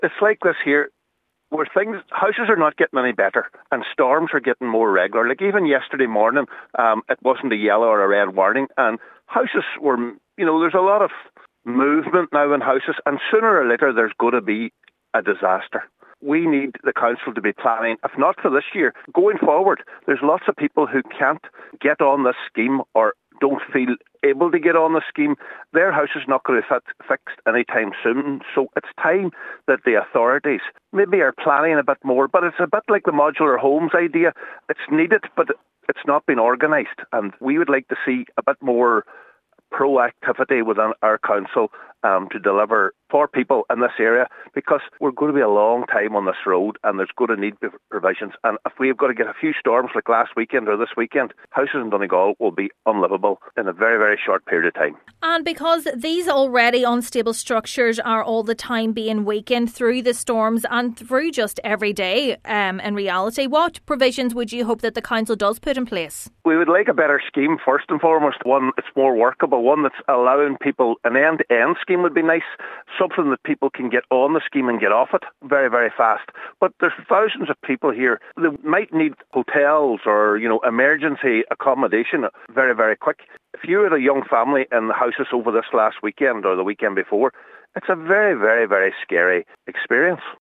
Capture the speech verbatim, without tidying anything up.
It's like this here, where things, houses are not getting any better and storms are getting more regular. Like even yesterday morning, um, it wasn't a yellow or a red warning, and houses were, you know, there's a lot of movement now in houses, and sooner or later there's going to be a disaster. We need the council to be planning, if not for this year, going forward. There's lots of people who can't get on this scheme or don't feel able to get on the scheme. Their house is not going to be fixed anytime soon. So it's time that the authorities maybe are planning a bit more. But it's a bit like the modular homes idea. It's needed, but it's not been organised. And we would like to see a bit more proactivity within our council um, to deliver for people in this area, because we're going to be a long time on this road and there's going to need provisions. And if we've got to get a few storms like last weekend or this weekend, houses in Donegal will be unlivable in a very, very short period of time. And because these already unstable structures are all the time being weakened through the storms and through just every day um, in reality, what provisions would you hope that the council does put in place? We would like a better scheme, first and foremost, one that's more workable, one that's allowing people, an end-to-end scheme would be nice, something that people can get on the scheme and get off it very, very fast. But there's thousands of people here that might need hotels or, you know, emergency accommodation very, very quick. If you had a young family in the houses over this last weekend or the weekend before, it's a very, very, very scary experience.